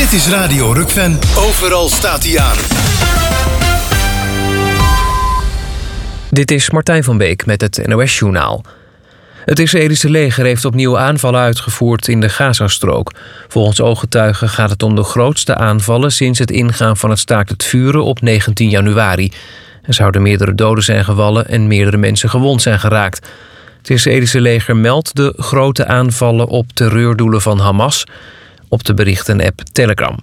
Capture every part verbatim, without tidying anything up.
Dit is Radio Rukven. Overal staat hij aan. Dit is Martijn van Beek met het N O S-journaal. Het Israëlische leger heeft opnieuw aanvallen uitgevoerd in de Gazastrook. Volgens ooggetuigen gaat het om de grootste aanvallen sinds het ingaan van het staakt het vuren op negentien januari. Er zouden meerdere doden zijn gevallen en meerdere mensen gewond zijn geraakt. Het Israëlische leger meldt de grote aanvallen op terreurdoelen van Hamas op de berichtenapp Telegram.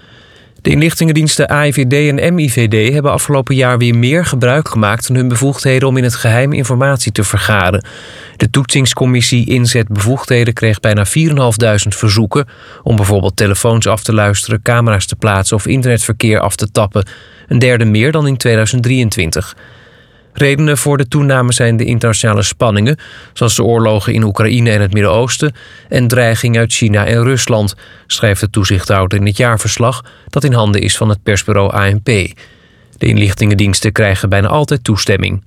De inlichtingendiensten A I V D en M I V D hebben afgelopen jaar weer meer gebruik gemaakt van hun bevoegdheden om in het geheim informatie te vergaren. De toetsingscommissie Inzet Bevoegdheden kreeg bijna vierduizend verzoeken om bijvoorbeeld telefoons af te luisteren, camera's te plaatsen of internetverkeer af te tappen. Een derde meer dan in tweeduizend drieëntwintig. Redenen voor de toename zijn de internationale spanningen, zoals de oorlogen in Oekraïne en het Midden-Oosten en dreiging uit China en Rusland, schrijft de toezichthouder in het jaarverslag dat in handen is van het persbureau A N P. De inlichtingendiensten krijgen bijna altijd toestemming.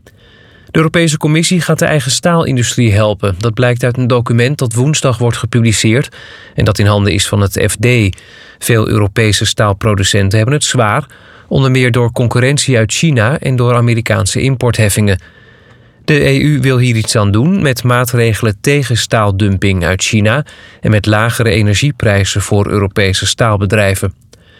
De Europese Commissie gaat de eigen staalindustrie helpen. Dat blijkt uit een document dat woensdag wordt gepubliceerd en dat in handen is van het F D. Veel Europese staalproducenten hebben het zwaar, onder meer door concurrentie uit China en door Amerikaanse importheffingen. De E U wil hier iets aan doen met maatregelen tegen staaldumping uit China en met lagere energieprijzen voor Europese staalbedrijven.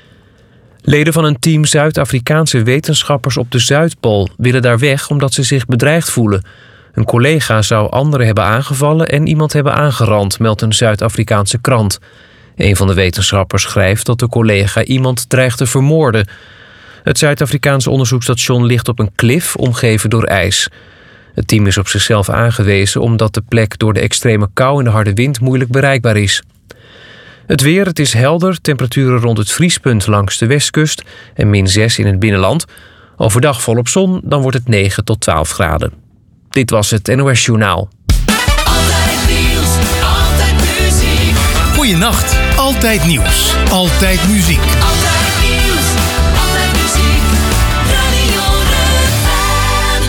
Leden van een team Zuid-Afrikaanse wetenschappers op de Zuidpool willen daar weg omdat ze zich bedreigd voelen. Een collega zou anderen hebben aangevallen en iemand hebben aangerand, meldt een Zuid-Afrikaanse krant. Een van de wetenschappers schrijft dat de collega iemand dreigt te vermoorden. Het Zuid-Afrikaanse onderzoeksstation ligt op een klif omgeven door ijs. Het team is op zichzelf aangewezen omdat de plek door de extreme kou en de harde wind moeilijk bereikbaar is. Het weer, het is helder, temperaturen rond het vriespunt langs de westkust en min zes in het binnenland. Overdag volop zon, dan wordt het negen tot twaalf graden. Dit was het N O S-journaal. Altijd nieuws, altijd muziek. Goeienacht, altijd nieuws, altijd muziek. Altijd nieuws, altijd muziek. Radio Rukven.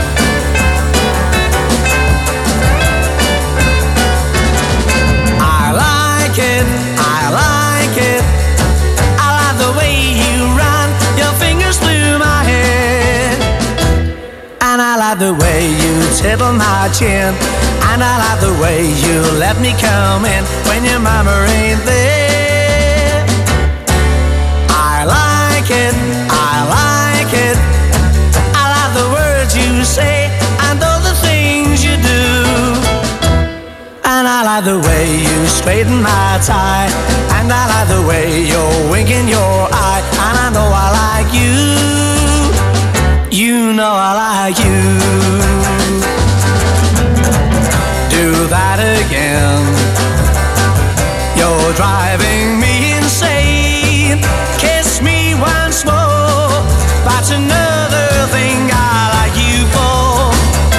I like it, I like it. I like the way you run your fingers through my hair. And I like the way you tickle my chin. And I like the way you let me come in when your mama ain't there. I like it, I like it. I like the words you say and all the things you do. And I like the way you straighten my tie. And I like the way you're winking your eye. And I know I like you. You know I like you. Do that again. You're driving me insane. Kiss me once more. That's another thing I like you for.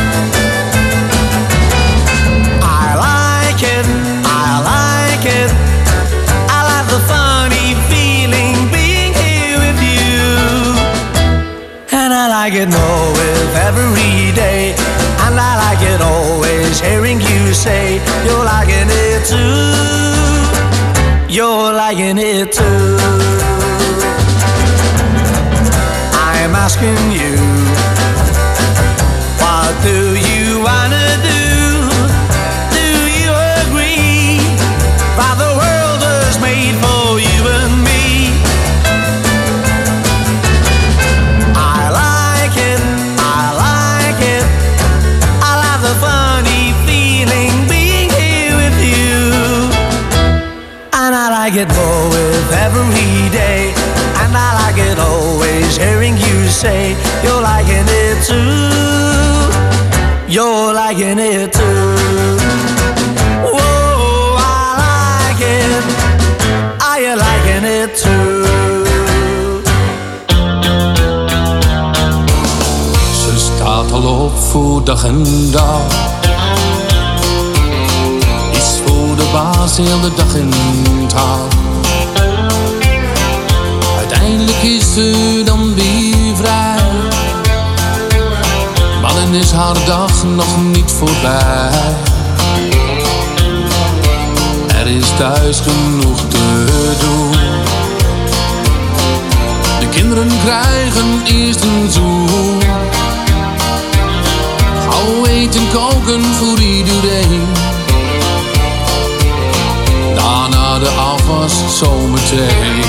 I like it, I like it. I like the funny feeling being here with you. And I like it more with every day. And I like it always hearing you say you're liking it too. You're liking it too. I'm asking you, what do you wanna do? Do you agree that the world was made for you and me? I like it, I like it. I like the funny feeling being here with you. And I like it more with every day. And I like it always hearing you say you're liking it too. You're liking it too. Whoa, I like it. Are you liking it too? Ze staat al op voor dag en dag. Is voor de baas heel de dag in het haar. Uiteindelijk is ze dan weer vrij. Maar dan is haar dag nog niet voorbij. Er is thuis genoeg te doen. kinderen krijgen eerst een zoen. Gauw eten koken voor iedereen. Daarna de afwas zometeen.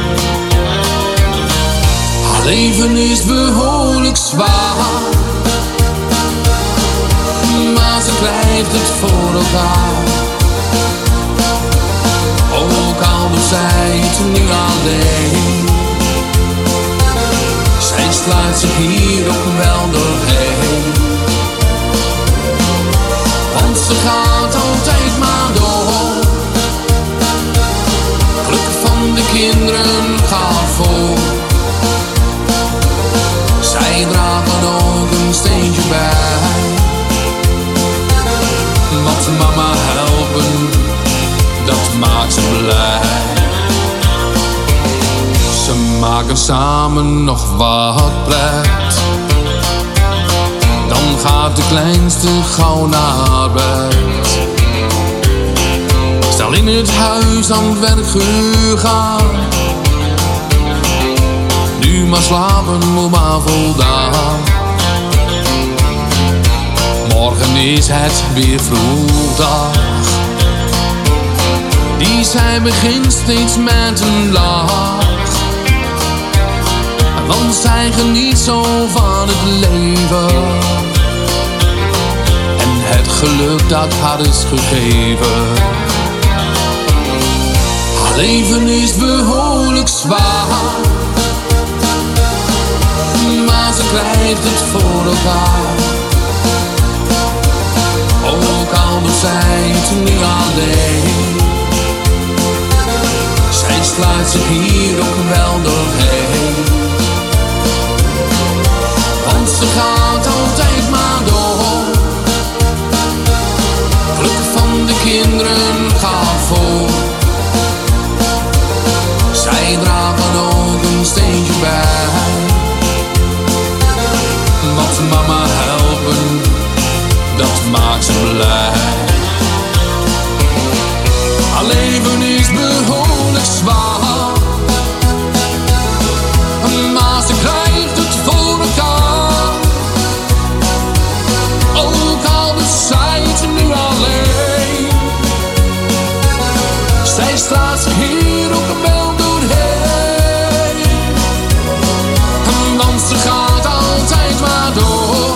Haar leven is behoorlijk zwaar, maar ze krijgt het voor elkaar. Ook al doet zij het niet alleen. Zij sluit zich hier ook wel doorheen. Want ze gaat altijd maar door. Geluk van de kinderen gaat voor. Zij dragen ook een steentje bij. Wat mama helpen, dat maakt ze blij. Ze maken samen nog wat pret. Dan gaat de kleinste gauw naar bed. Stel in het huis aan het werk gegaan. Nu maar slapen, moet maar voldaan. Morgen is het weer vroeg dag. Die zij begint steeds met een lach. Want zij geniet zo van het leven. En het geluk dat haar is gegeven. Haar leven is behoorlijk zwaar, maar ze krijgt het voor elkaar. Ook al doet zij het niet alleen. Zij sluit zich hier ook wel doorheen. Want ze gaat altijd maar door. Geluk van de kinderen gaat voor. Zij dragen ook een steentje bij. Wat mama helpen, dat maakt ze blij. Haar leven is behoorlijk zwaar, maar ze krijgt het voor elkaar. Ook al doet zij het nu alleen. Zij slaat zich hier ook wel doorheen. Want ze gaat altijd maar door.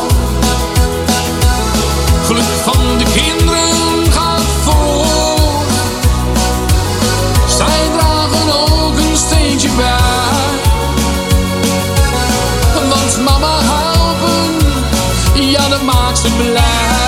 Geluk van de kinderen gaat voor. Zij dragen ook een steentje bij. Want mama helpen, ja, dat maakt ze blij.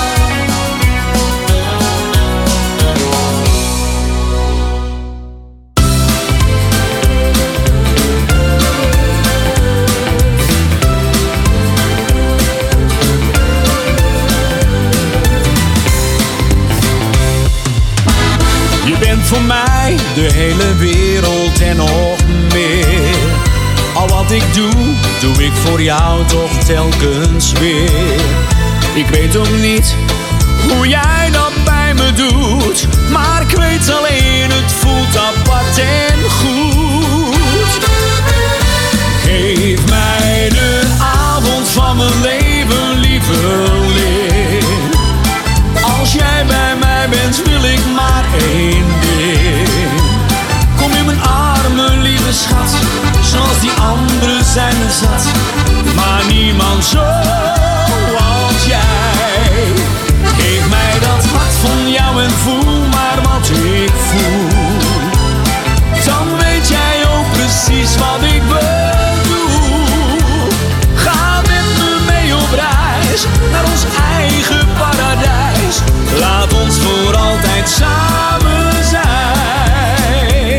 Je bent voor mij de hele wereld en nog meer. Al wat ik doe, doe ik voor jou toch telkens weer. Ik weet ook niet hoe jij dat bij me doet, maar ik weet alleen, het voelt apart en goed. Geef mij de avond van mijn leven, lieverlee. Als jij bij mij bent, wil ik maar één ding. Kom in mijn armen, lieve schat, zoals die anderen zijn er zat. Maar niemand zoals jij. Geef mij dat hart van jou en voel maar wat ik voel. Dan weet jij ook precies wat ik bedoel. Ga met me mee op reis naar ons eigen paradijs. Laat ons voor altijd samen zijn.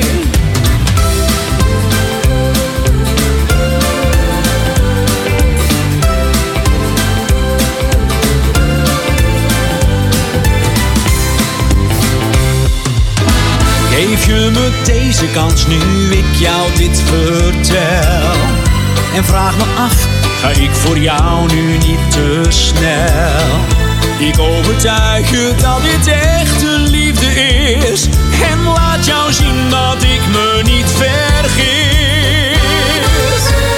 Geef je me deze kans nu ik jou dit vertel. En vraag me af, ga ik voor jou nu niet te snel? Ik overtuig je dat dit echte liefde is. En laat jou zien dat ik me niet vergis.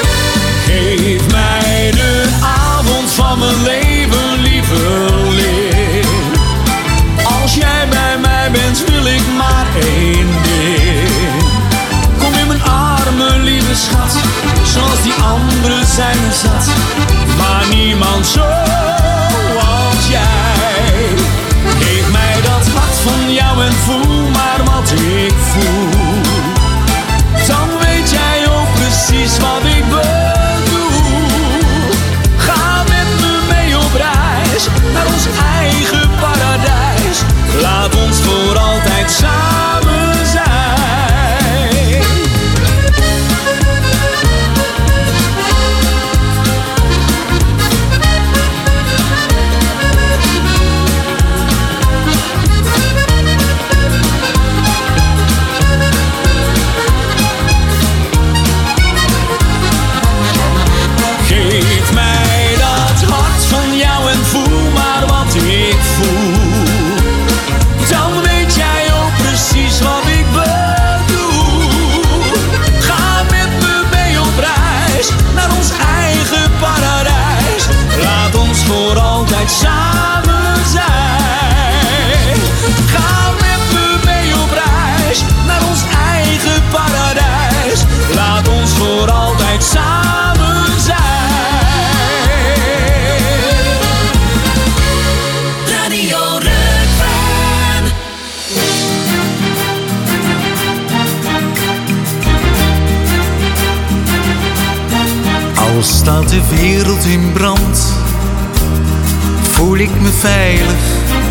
Al staat de wereld in brand, voel ik me veilig.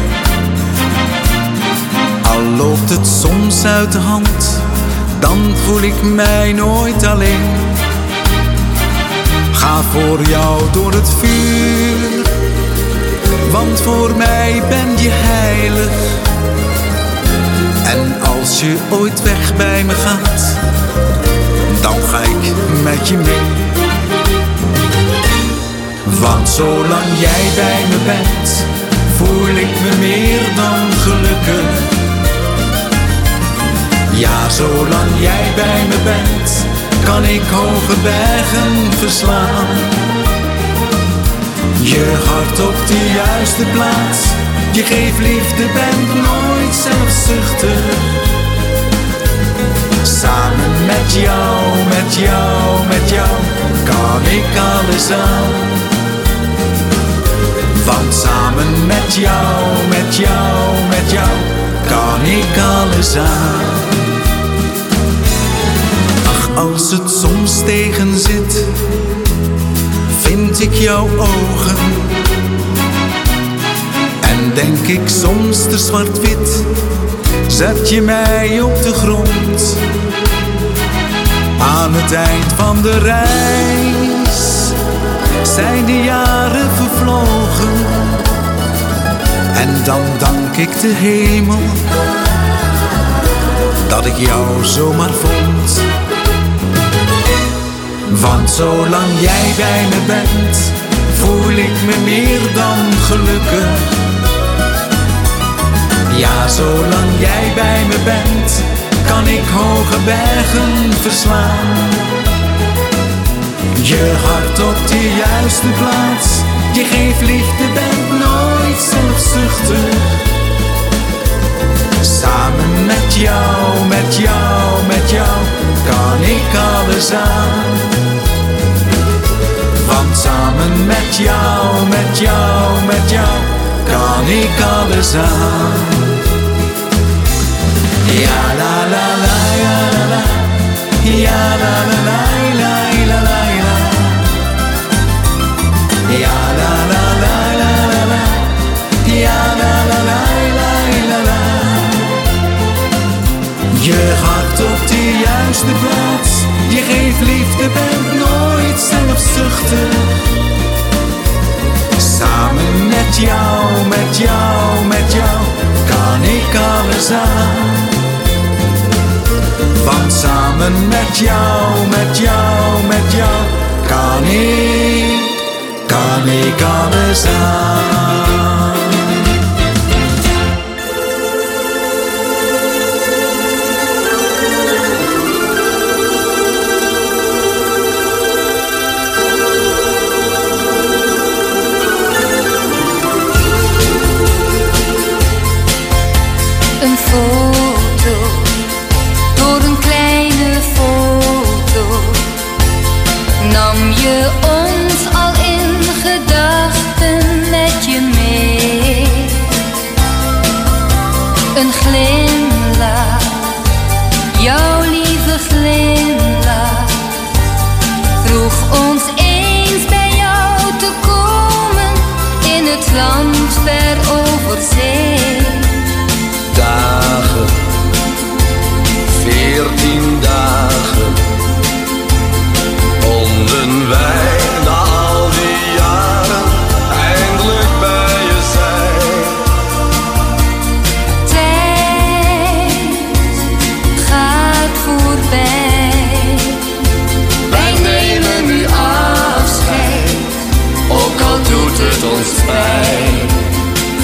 Al loopt het soms uit de hand, dan voel ik mij nooit alleen. Ga voor jou door het vuur, want voor mij ben je heilig. En als je ooit weg bij me gaat, dan ga ik met je mee. Want zolang jij bij me bent, voel ik me meer dan gelukkig. Ja, zolang jij bij me bent, kan ik hoge bergen verslaan. Je hart op de juiste plaats, je geeft liefde, bent nooit zelfzuchtig. Samen met jou, met jou, met jou, kan ik alles aan. Want samen met jou, met jou, met jou, kan ik alles aan. Ach, als het soms tegen zit, vind ik jouw ogen. En denk ik soms te zwart-wit, zet je mij op de grond. Aan het eind van de reis zijn de jaren vervlogen. En dan dank ik de hemel dat ik jou zomaar vond. Want zolang jij bij me bent, voel ik me meer dan gelukkig. Ja, zolang jij bij me bent, kan ik hoge bergen verslaan. Je hart op de juiste plaats, je geeft liefde, bent nooit zelfzuchtig. Samen met jou, met jou, met jou, kan ik alles aan. Want samen met jou, met jou, met jou, kan ik alles aan. Ja la la la, ja la la, ja la la la, la la la la. Ja la la la la la la, ja la la la la la la. Je hart op de juiste plaats, je geeft liefde, bent nooit zelfzuchtig. Samen met jou, met jou, met jou, kan ik alles aan. Want samen met jou, met jou, met jou, kan ik, kan ik alles aan. Een foto, door een kleine foto, nam je ons al in gedachten met je mee. Een glimlach, jouw lieve glimlach, vroeg ons eens bij jou te komen in het land ver over zee. Dagen, veertien dagen, konden wij na al die jaren eindelijk bij je zijn. Tijd gaat voorbij, wij nemen nu afscheid, Ook al doet het ons pijn.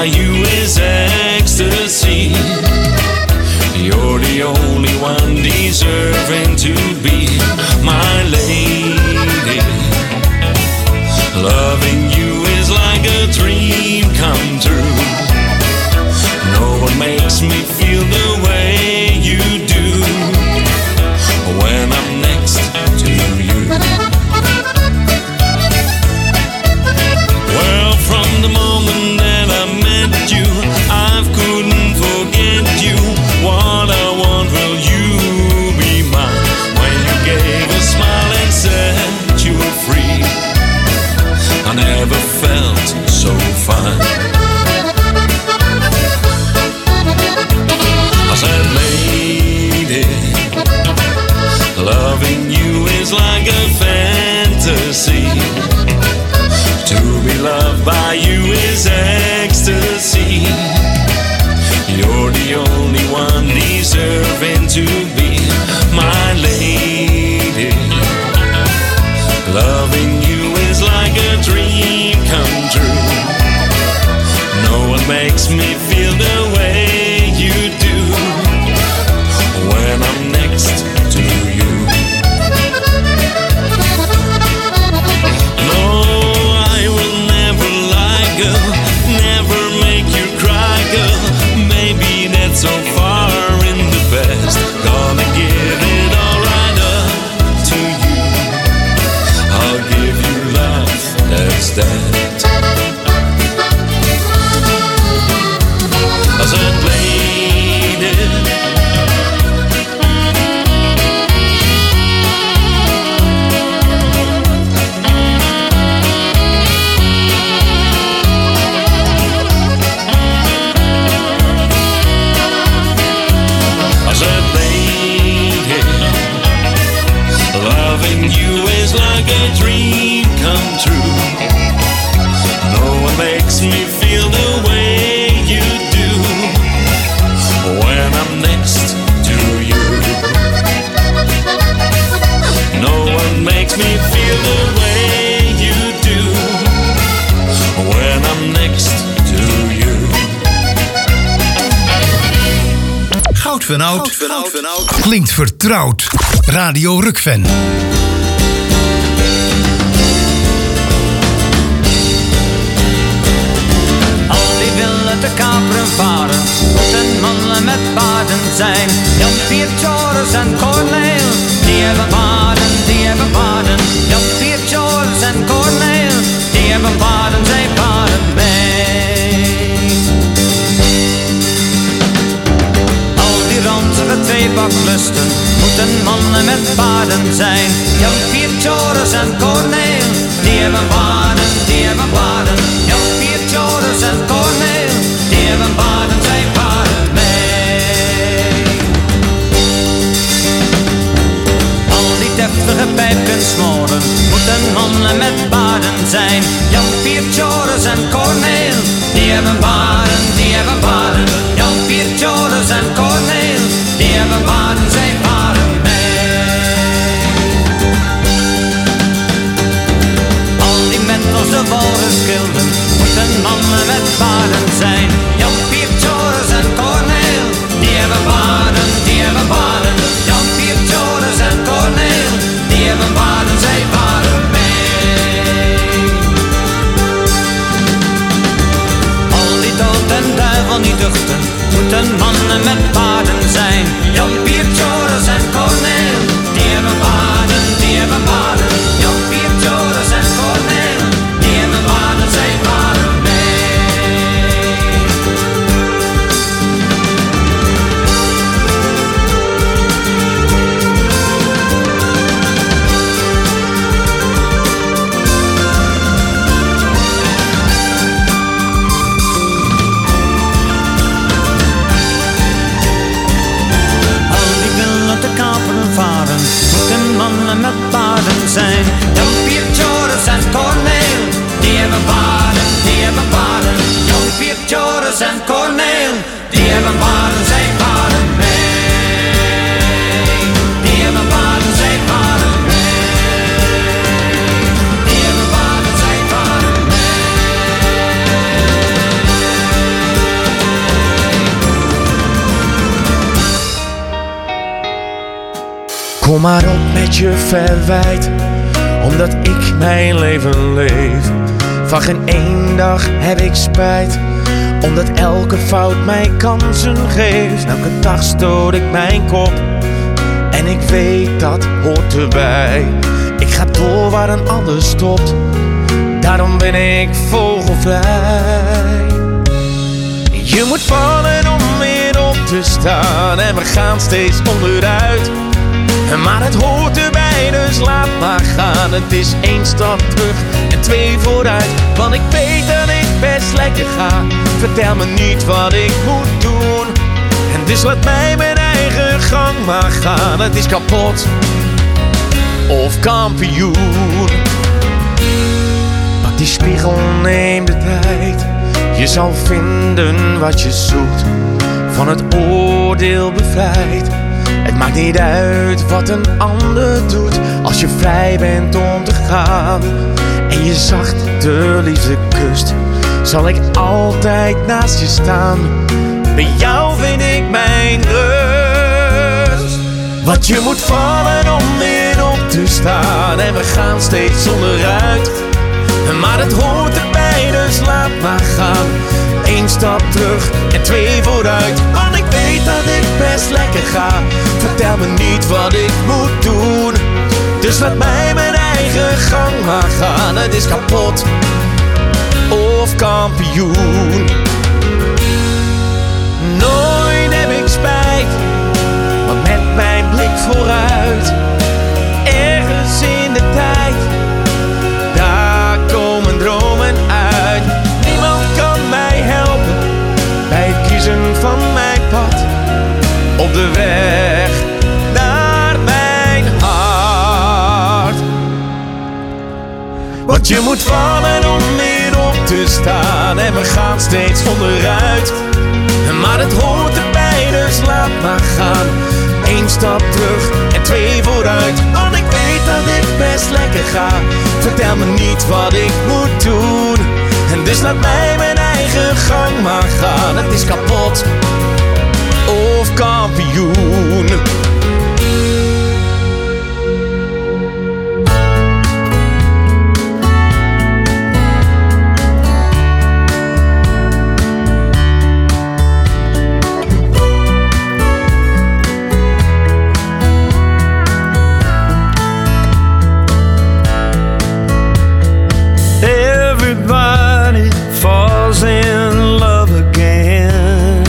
by you is ecstasy. You're the only one deserving to be my lady. Loving you is like a dream come true. No one makes me feel the way you do when I'm next to you. Well, from the moment that I met you, I couldn't forget you. What I want, will you be mine? When you gave a smile and said you were free, I never felt so fine. I said, lady, loving you is like a fantasy. To be loved by you is ecstasy. You're the only one deserving to be my lady. Loving you is like a dream come true. No one makes me feel the way you do when I'm next to you. No, I will never lie, girl, never make you cry, girl. Maybe that's so far in the past. Gonna give it all right up to you. I'll give you love that's that. I said, lady, I said, lady, loving you is like a dream come true. No one makes me feel the way you do when I'm next to you. No one makes me feel the way you do when I'm next to you. Goud van Oud klinkt vertrouwd. Radio Rukven. Al die willen te kaperen varen, moeten mannen met baden zijn. Jan Pier, Joris en Corneel, die hebben baden, die hebben baden. Jan Pier, Joris en Corneel, die hebben baden, zij baden mee. Al die ranzige tweebaklusten, moeten mannen met baden zijn. Jan Pier, Joris en Corneel, die hebben baden, die hebben baden. Jan Pier, Joris en Corneel, die hebben baden, zij baden mee. Al die deftige pijpjes smoren, moeten mannen met baden zijn. Jan Pier, Joris en Corneel, die hebben baden, die hebben baden. Jan Pier, Joris en Corneel, die hebben baden, zij baden mee. Al die mentels de walrusgilden, moeten mannen met baden zijn. Jan Pier, Joris en Corneel, die hebben baden, die hebben baden. Jan Pier, Joris en Corneel, die hebben baden, zij baden mee. Al die dood en duivel niet duchten, moeten mannen met baden zijn. Jan Pier, Joris en Corneel, die hebben baden, die hebben baden. Jan Pier, Joris en Corneel, die hebben baden, zij baden mee. Al die willen te kaperen varen, moeten mannen met baden zijn. Jan Pier, Joris en Corneel, die hebben baden, die hebben baden. Jan Pier, Joris en Corneel, die hebben baden, zij baden mee. Die hebben baden, zij baden mee. Die hebben baden, zij baden mee. Kom maar op met je verwijt, omdat ik mijn leven leef. Van geen één dag heb ik spijt, omdat elke fout mij kansen geeft. Elke dag stoot ik mijn kop en ik weet dat hoort erbij. Ik ga door waar een ander stopt, daarom ben ik vogelvrij. Je moet vallen om weer op te staan en we gaan steeds onderuit. Maar het hoort erbij, dus laat maar gaan. Het is één stap terug en twee vooruit, want ik weet dat ik best lekker ga. Vertel me niet wat ik moet doen, en dus laat mij mijn eigen gang maar gaan. Het is kapot of kampioen. Pak die spiegel, neem de tijd. Je zal vinden wat je zoekt, van het oordeel bevrijd. Het maakt niet uit wat een ander doet, als je vrij bent om te gaan en je zacht de liefde kust, zal ik altijd naast je staan. Bij jou vind ik mijn rust. Want je moet vallen om weer op te staan en we gaan steeds onderuit. Maar het hoort erbij, dus laat maar gaan. Eén stap terug en twee vooruit, want ik weet dat ik best lekker ga. Vertel me niet wat ik moet doen, dus laat mij mijn eigen gang maar gaan. Het is kapot of kampioen. Nooit heb ik spijt, maar met mijn blik vooruit, ergens in de tijd, daar komen dromen uit. Niemand kan mij helpen bij het kiezen van mijn pad, op de weg naar mijn hart. Want je moet vallen om weer op te staan en we gaan steeds onderuit. Maar het hoort erbij, dus laat maar gaan. Eén stap terug en twee vooruit, want ik weet dat ik best lekker ga. Vertel me niet wat ik moet doen, en dus laat mij mijn eigen gang maar gaan. Het is kapot of kampioen. Everybody falls in love again.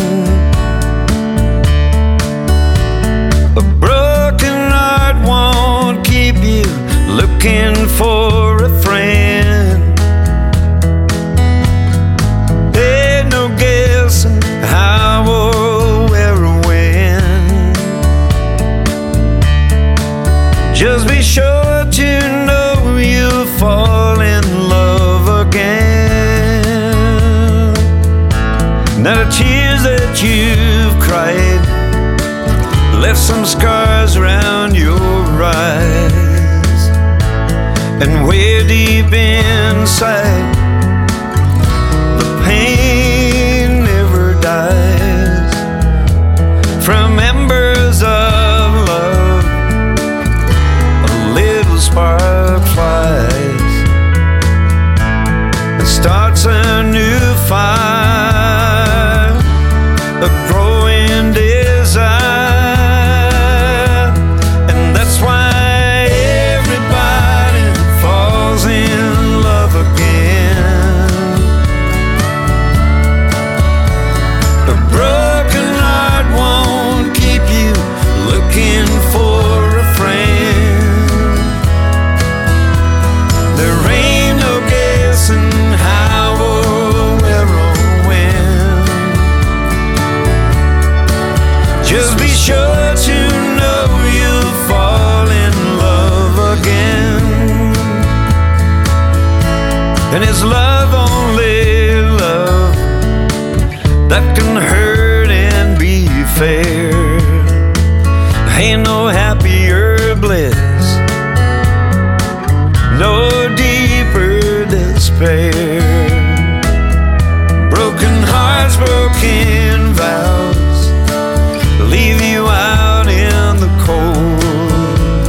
A broken heart won't keep you looking for a friend. Ain't no guessing how or where or when. Just be sure to know you'll fall in love again. Now the tears that you've cried left some scars around your eyes, and way deep inside the pain never dies. From embers of love a little spark flies and starts a new fire, a growing desire. And that's why everybody falls in love again. A broken heart won't keep you looking for a friend. There ain't no guessing how or where or when. Just be sure to know you'll fall in love again. And it's love, only love, that can hurt and be fair. Ain't no happier bliss, no deeper despair. Broken hearts, broken vows, leave you out in the cold.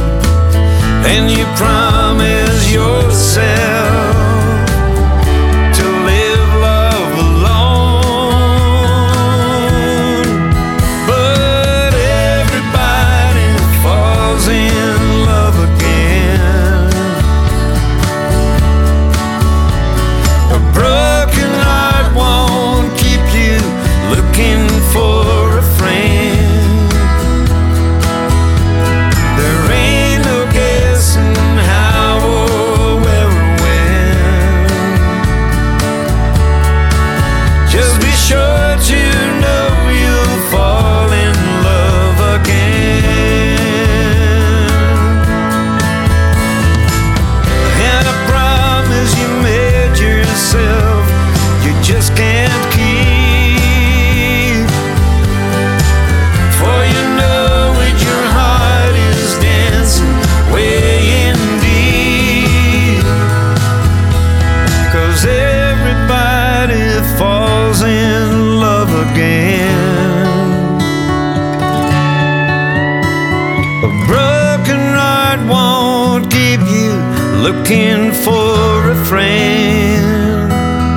looking for a friend.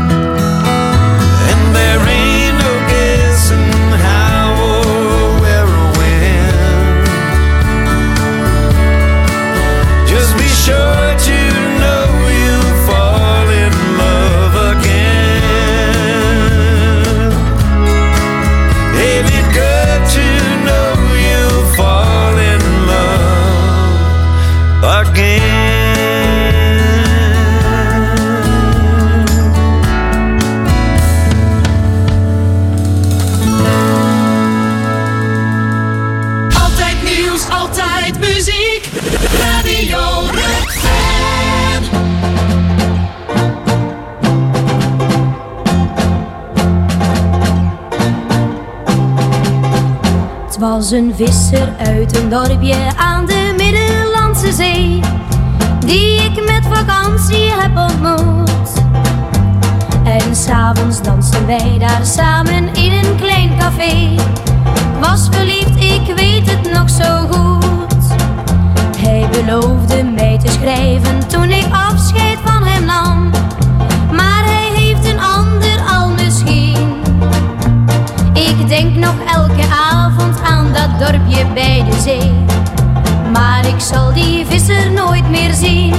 And there ain't no guessing how or where or when. Just be sure to know you'll fall in love again. Hey, be good to know you'll fall in love again. Altijd nieuws, altijd muziek. Radio Redfan. Het was een visser uit een dorpje aan de Middellandse Zee, die ik met vakantie heb ontmoet. En s'avonds dansten wij daar samen in een klein café. Was verliefd, ik weet het nog zo goed. Hij beloofde mij te schrijven toen ik afscheid van hem nam. Maar hij heeft een ander al misschien. Ik denk nog elke avond aan dat dorpje bij de zee. Maar ik zal die visser nooit meer zien.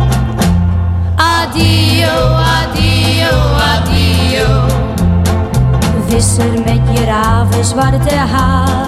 Adio, adio, adio. Visser met je ravenzwarte haar.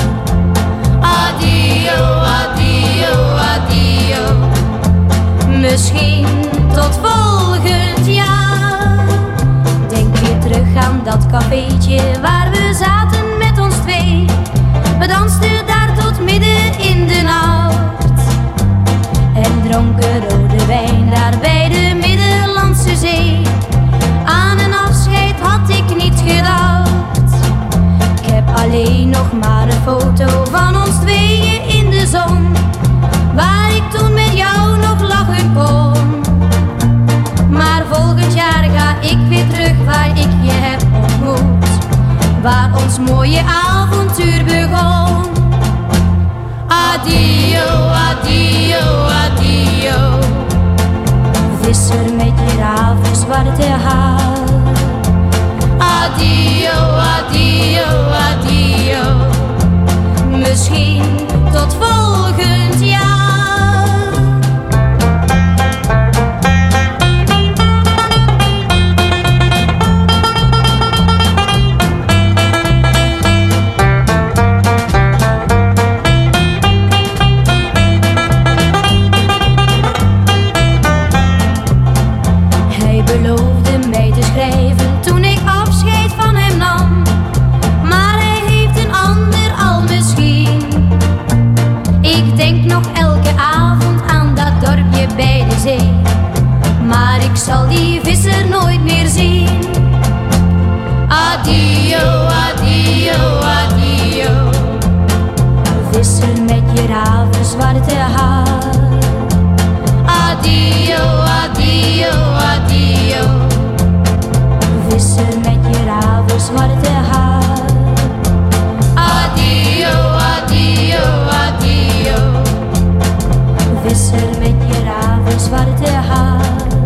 Adio, adio, adio. Misschien tot volgend jaar. Denk weer terug aan dat cafeetje waar we zaten met ons twee. We dansten daar tot midden in de nacht en dronken rode wijn daar bij de Middellandse Zee. Aan een afscheid had ik niet gedacht. Ik heb alleen nog maar een foto van ons tweeën in de zon, waar ik toen met jou nog lachen kon. Maar volgend jaar ga ik weer terug waar ik je heb ontmoet, waar ons mooie avontuur begon. Adio, adio, adio. Visser met je ravenzwarte haar. Adio, adio, adio. Misschien tot volgend jaar. Hij beloofde mij te schrijven toen ik afscheid van hem nam. Maar hij heeft een ander al misschien. Ik denk nog elke avond aan dat dorpje bij de zee. Maar ik zal die visser nooit meer zien. Adio, adio, adio. Visser met je ravenzwarte haar. Adio, adio, adio. Visser met je ravenzwarte haar. Adio, adio, adio. Visser met je ravenzwarte haar.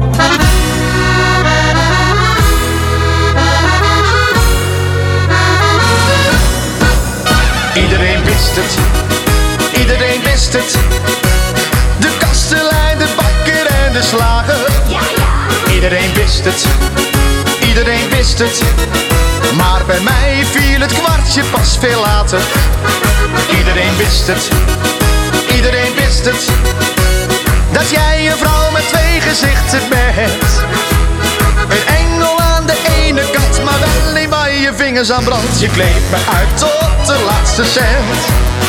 Iedereen wist het, iedereen wist het. De kastelein, de bakker en de slager. Iedereen wist het, iedereen wist het. Maar bij mij viel het kwartje pas veel later. Iedereen wist het, iedereen wist het. Dat jij een vrouw met twee gezichten bent. Een engel aan de ene kant, maar wel niet waar je vingers aan brandt. Je kleedt me uit tot de laatste cent.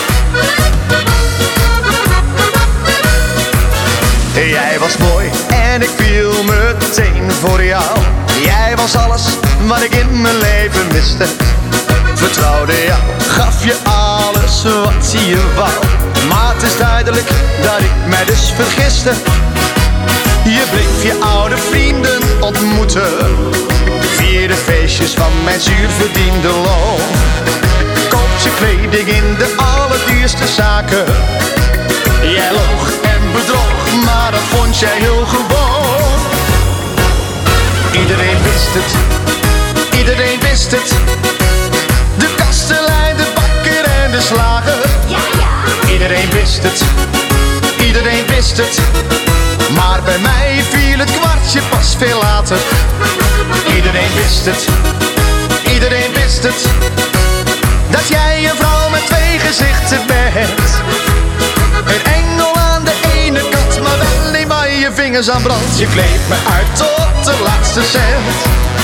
Jij was mooi en ik viel meteen voor jou. Jij was alles wat ik in mijn leven miste. Vertrouwde jou, gaf je alles wat je wou. Maar het is duidelijk dat ik mij dus vergiste. Je bleef je oude vrienden ontmoeten. Vierde feestjes van mijn zuurverdiende loon. Koopt je kleding in de allerduurste zaken. Jij loog en bedrog, maar maar dat vond jij heel gewoon. Iedereen wist het, iedereen wist het. De kastelein, de bakker en de slager. Iedereen wist het, iedereen wist het. Maar bij mij viel het kwartje pas veel later. Iedereen wist het, iedereen wist het. Dat jij een vrouw met twee gezichten bent. Een engel aan de ene kant, maar wel niet bij je vingers aan brand. Je kleedt me uit tot de laatste cent.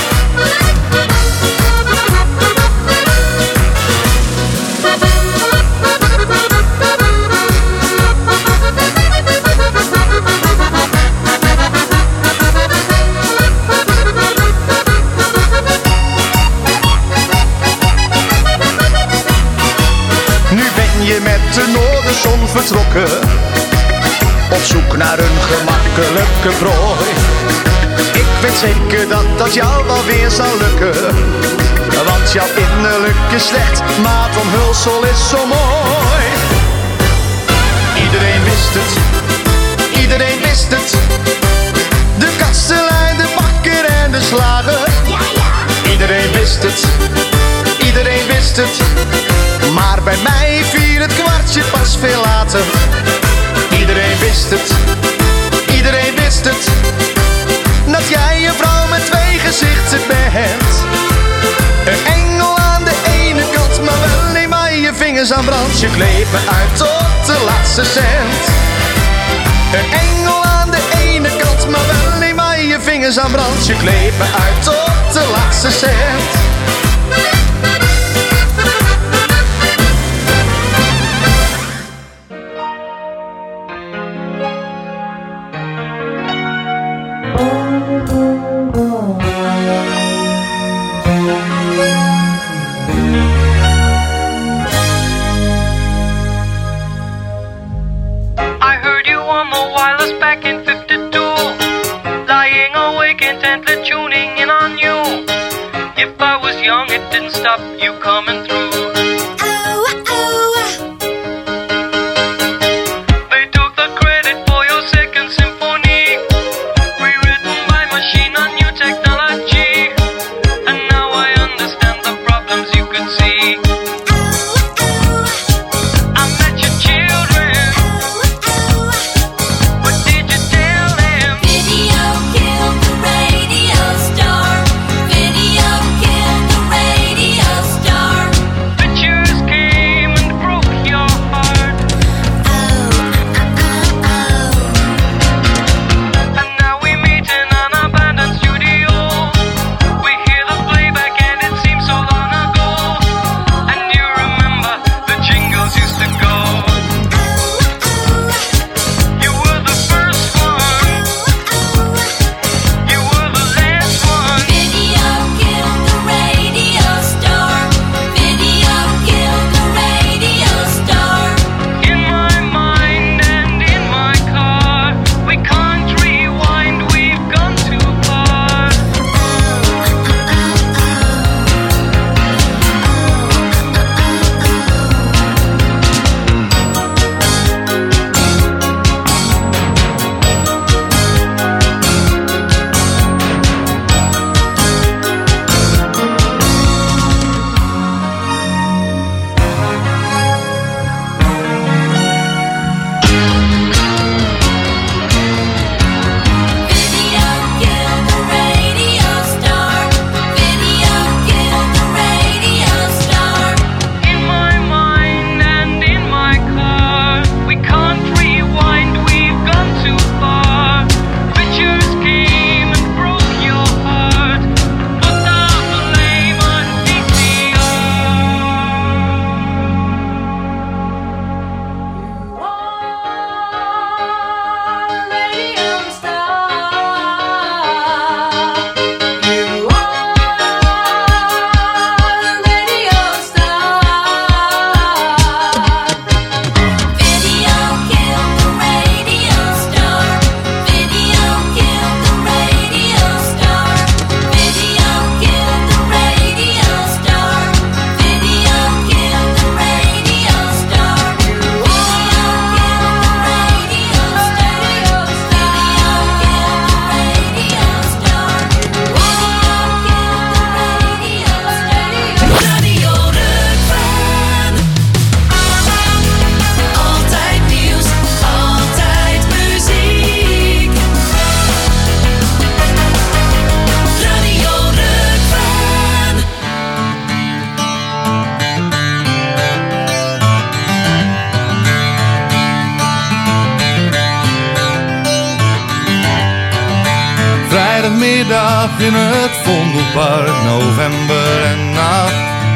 Je met de noorderzon vertrokken, op zoek naar een gemakkelijke prooi. Ik weet zeker dat dat jou wel weer zal lukken, want jouw innerlijk is slecht, maar het omhulsel is zo mooi. Iedereen wist het, iedereen wist het. De kastelein, de bakker en de slager. Iedereen wist het, iedereen wist het. Maar bij mij viel het kwartje pas veel later. Iedereen wist het, iedereen wist het. Dat jij een vrouw met twee gezichten bent. Een engel aan de ene kant, maar wel niet bij je vingers aan brand. Je kleedt me uit tot de laatste cent. Een engel aan de ene kant, maar wel niet bij je vingers aan brand. Je kleedt me uit tot de laatste cent. Stop you coming through. Oh, oh. They took the credit for your second symphony, rewritten by machine on new technology. And now I understand the problems you could see. Oh, oh. I met your children. Oh, oh. What did you tell them? Video killed the radio star. Video killed the radio star. vrijdagmiddag in het Vondelpark, november en nacht.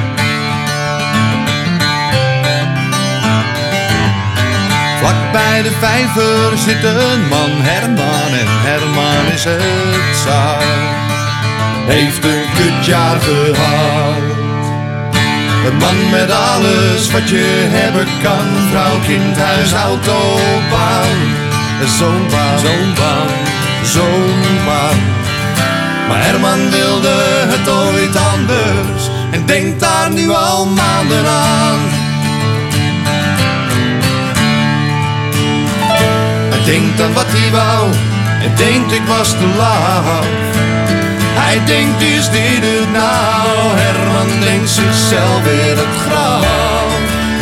Vlak bij de vijver zit een man, Herman, en Herman is het zaak. Heeft een kutjaar gehad. Een man met alles wat je hebben kan. Vrouw, kind, huis, auto, baan. Zo'n baan, zo'n baan, zo'n baan. Maar Herman wilde het ooit anders en denkt daar nu al maanden aan. Hij denkt aan wat hij wou en denkt ik was te laat. Hij denkt, is dit het nou? Herman denkt zichzelf in het graf.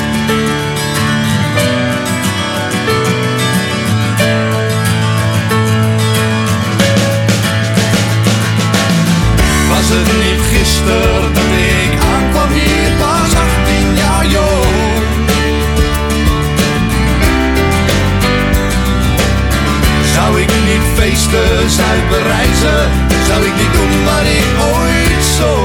Was het niet gisteren dat ik aankwam hier, pas achttien jaar jong? Zou ik niet feesten, zuipen, reizen? Zou ik niet doen wat ik ooit zo?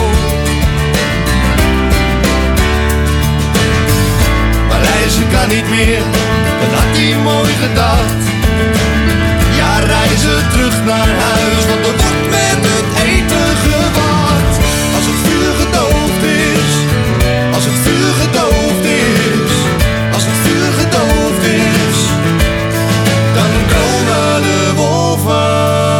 Maar reizen kan niet meer, dat had hij mooi gedacht. Ja, reizen terug naar huis, want er wordt met het eten gewacht. Als het vuur gedoofd is, als het vuur gedoofd is, als het vuur gedoofd is, dan komen de wolven.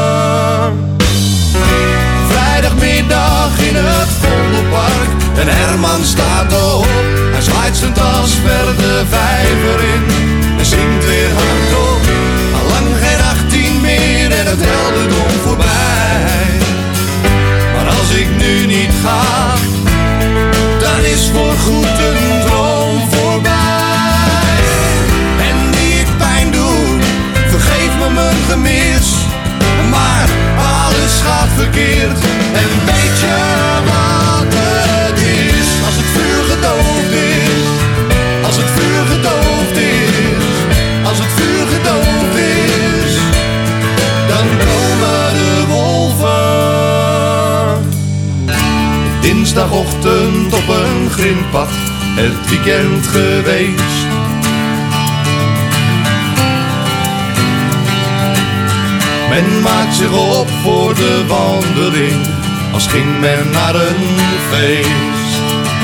Vrijdagmiddag in het Vondelpark en Herman staat op. Hij zwaait zijn tas verder de vijver in en zingt weer hardop. Al lang geen achttien meer en het helderdom voorbij. Maar als ik nu niet ga, dan is voorgoed een droom voorbij. En die ik pijn doe, vergeef me mijn gemis. Maar alles gaat verkeerd en weet je wat het is? Als het vuur gedoofd is, als het vuur gedoofd is, als het vuur gedoofd is, dan komen de wolven. Dinsdagochtend op een grindpad, het weekend geweest. Men maakt zich op voor de wandeling, als ging men naar een feest.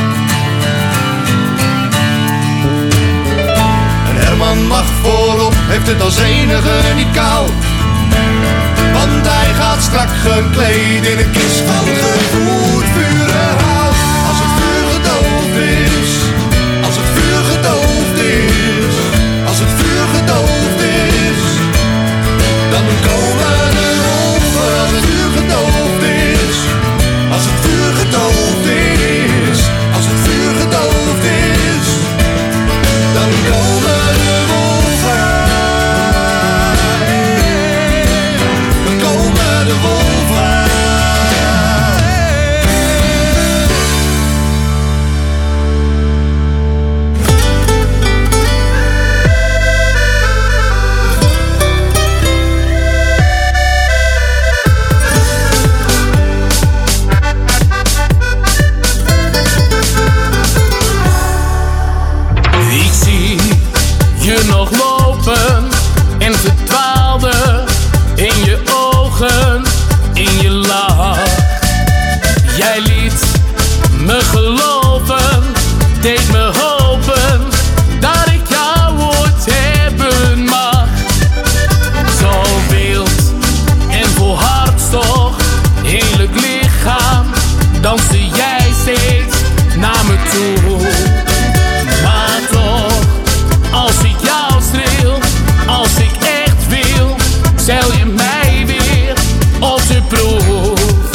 En Herman mag voorop, heeft het als enige niet koud. Want hij gaat strak gekleed in een kist van gevoerd vurenhout. Als het vuur gedoofd is, als het vuur gedoofd is, als het vuur gedoofd is, dan komen de wolven. Als het vuur gedoofd is, als het vuur gedoofd is, als het vuur gedoofd is, dan komen de wolven. Dan komen de wolven. Je nog lopen en verdwaalde in je ogen, in je lach. Jij liet me geloven, deed me hopen dat ik jou ooit hebben mag. Zo wild en vol hartstocht, heerlijk lichaam, danste jij steeds naar me toe. Maar toch, als ik jou streel, als ik echt wil, stel je mij weer op de proef.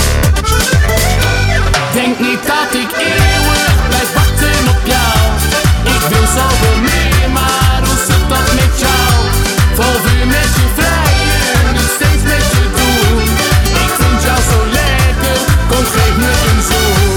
Denk niet dat ik eeuwig blijf wachten op jou. Ik wil zoveel meer, maar hoe zit dat met jou? Vol vuur met je vrijen, niet steeds met je doen. Ik vind jou zo lekker, kom geef me een zoen.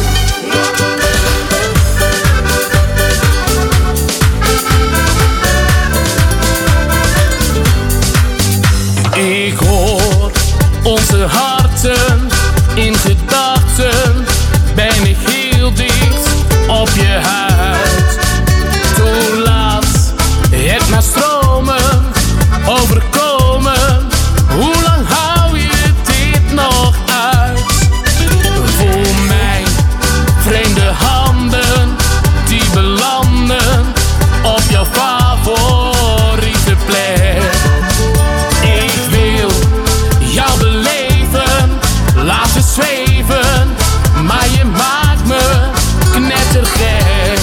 Ik hoor onze hart nachten, in gedachten ben ik heel dicht op je huid. Toen laat het maar stromen, overkomen. Hoe lang hou je dit nog uit? Voel mijn vreemde handen die belanden op jouw favoriete plek. Ik wil jou beleven, laten zweven, maar je maakt me knettergek.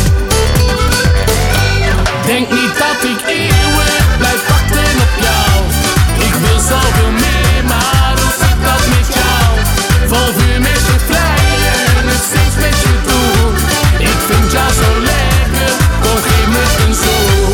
Denk niet dat ik eeuwig blijf wachten op jou. Ik wil zoveel meer, maar hoe zit dat met jou? Vol vuur met je vrijen, het steeds met je doen. Ik vind jou zo lekker, kom geef me een zoen.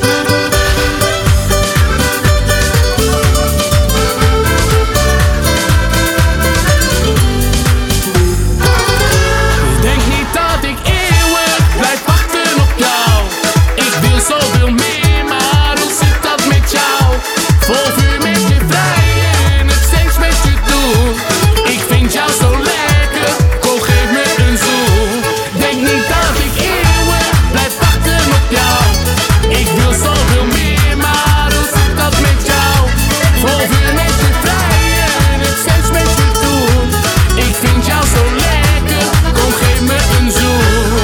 Denk niet dat ik eeuwig blijf wachten op jou. Ik wil zoveel meer, maar hoe zit dat met jou? Vol vuur met je vrijen, het steeds met je doen. Ik vind jou zo lekker, kom geef me een zoen. Denk niet dat ik eeuwig blijf wachten op jou. Ik wil zoveel meer, maar hoe zit dat met jou? Vol vuur met je vrijen, het steeds met je doen. Ik vind jou zo lekker, kom geef me een zoen.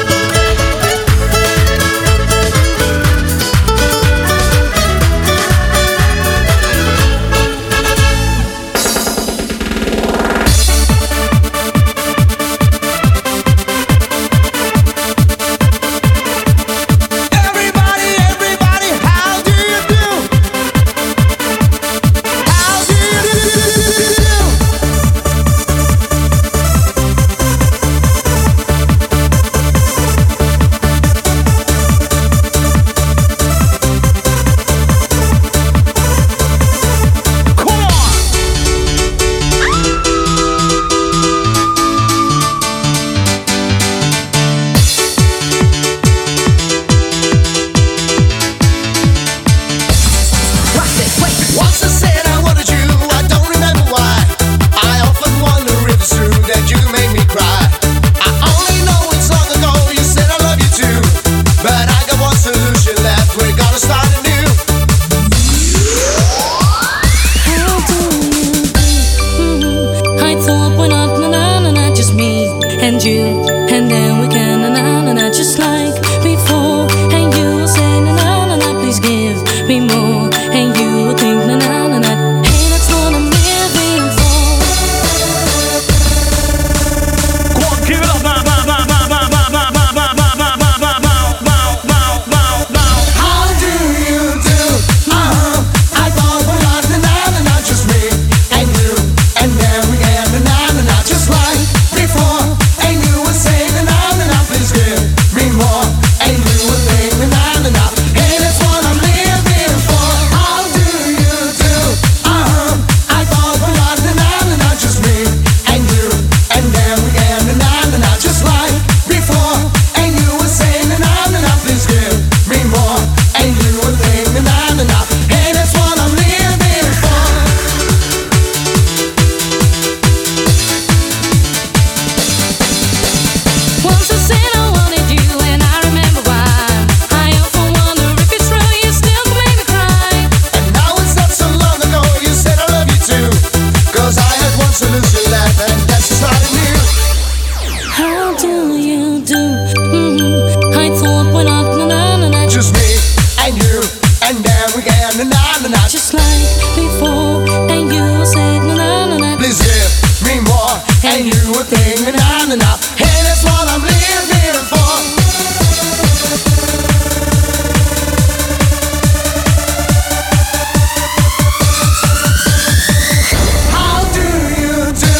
Everybody, everybody, how do you do? How do you do? Once I said I wanted you, I don't remember why. I often wonder if it's true that you make me cry. I only know it's long ago you said I love you too. But I got one solution left, we're gonna start anew. I thought we're not na na na na, just me and you, and then we can na na na na, just like before. And you will say na na na na, please give me more. And you will think na na na na, hey, that's what I'm living for. Come on, give it up, bow, bow, bow, bow, bow, bow, bow, bow, bow, bow, bow, bow, bow, bow, bow, bow, bow. How do you do? Uh-huh. I thought we're not na na na na, just me and you, and then we can na na na na, just like before. And you would say na na na na, please give me more. And you would think na na na na, hey, that's what I'm living for. How do you do? Uh-huh. I thought we're not na na na na, just me and you, and then we can na na na na, just like before. And you would say na na na na, please give me more. And you would think na na na na, hey, that's what I'm living for. Once I said I wanted you, and I remember why. I often wonder if it's true you still can make me cry. And now it's not so long ago you said I love you too. Cause I had one solution left, and that's just not new. How do you do? Mm-hmm. I thought we're not na na na na, Just me and you, and then we can na na na na, just like before. And you said na na na na, please give me more. And you would think na na na na, hey, that's what I'm living for. How do you do?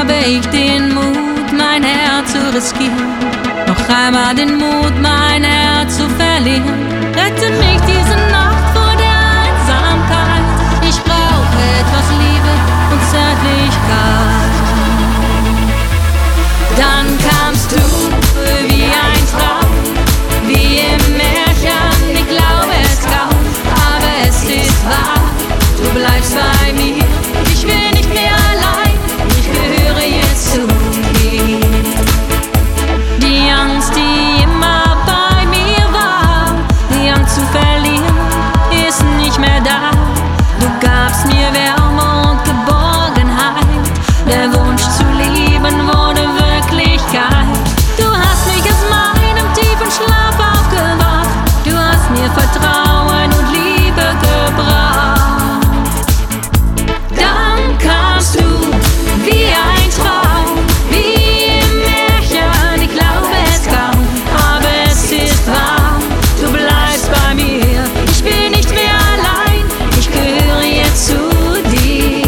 habe ich den Mut, mein Herz zu riskieren. Noch einmal den Mut, mein Herz zu verlieren. Rette mich diese Nacht vor der Einsamkeit. Ich brauche etwas Liebe und Zärtlichkeit. Dann kamst du wie ein Traum, wie im Märchen, ich glaube es kaum, aber es ist wahr, du bleibst bei mir, ich will nicht mehr allein, ich gehöre jetzt zu dir. Die Angst, die immer bei mir war, die Angst zu verlieren, ist nicht mehr da. Du gabst mir Wärme und Geborgenheit, der Wunsch zu lieben wurde Wirklichkeit. Du hast mich aus meinem tiefen Schlaf aufgewacht, du hast mir Vertrauen und Liebe gebracht. Dann kamst du wie ein Traum, wie im Märchen, ich glaube es kaum, aber es ist wahr, du bleibst bei mir, ich bin nicht mehr allein, ich gehöre jetzt zu dir.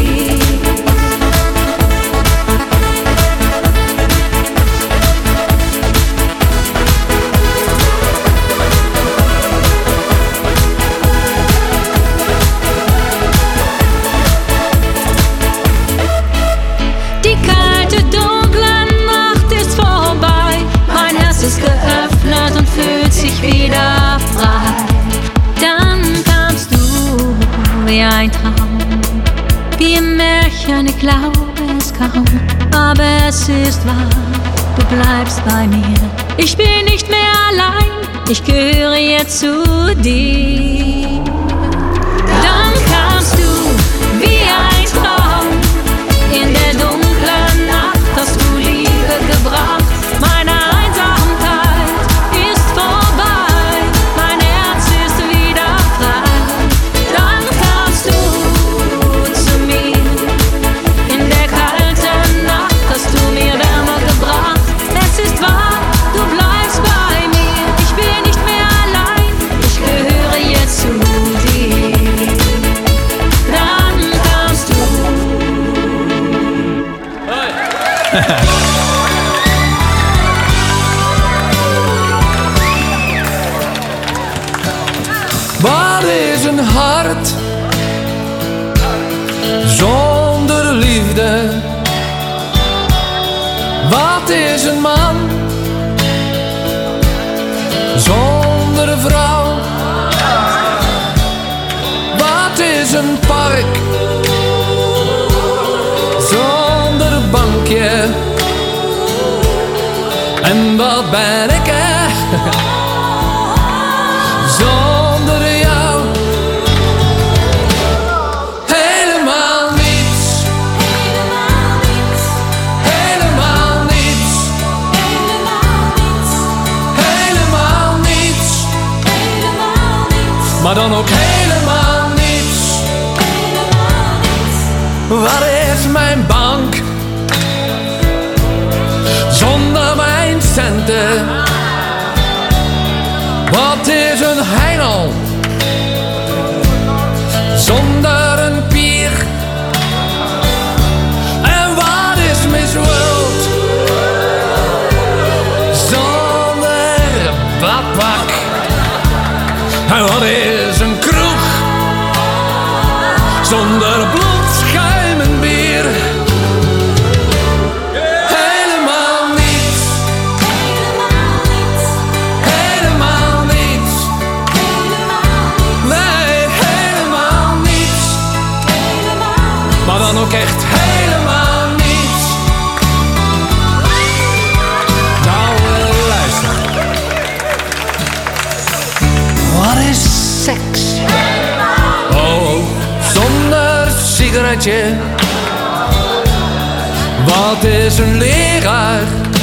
Die kalte, dunkle Nacht ist vorbei, mein Herz ist geöffnet und fühlt sich wieder frei. Dann kamst du wie ein Traum, wie im Märchen, ich glaube es kaum, aber es ist wahr, du bleibst bei mir. Ich bin nicht mehr allein, ich gehöre jetzt zu dir. Dann kamst du wie ein Traum, in der dunklen Nacht hast du Liebe gebracht. Meine Einsamkeit ist vorbei, mein Herz ist wieder frei. Dann kamst du zu mir, in der kalten Nacht hast du mir Wärme gebracht. Es ist wahr, du bleibst bei mir, ich bin nicht mehr allein, ich gehöre jetzt zu dir. Dann kamst du. Wat is een hart zonder liefde? Wat is een man zonder een vrouw? Wat is een park zonder een bankje? En wat ben ik er zonder jou? Helemaal niets. Helemaal niets. Helemaal niets. Maar dan ook helemaal niets. Wat is mijn bank zonder mijn centen? Wat is een hengel zonder een pier? En wat is Miss World zonder badpak? En wat is een kroeg zonder bloedschuim en bier? Helemaal niets. Helemaal niets. Nee, helemaal niets. Maar dan ook echt helemaal niets. Nou, uh, luister. Wat is seks? Oh, zonder sigaretje. Wat is een leraar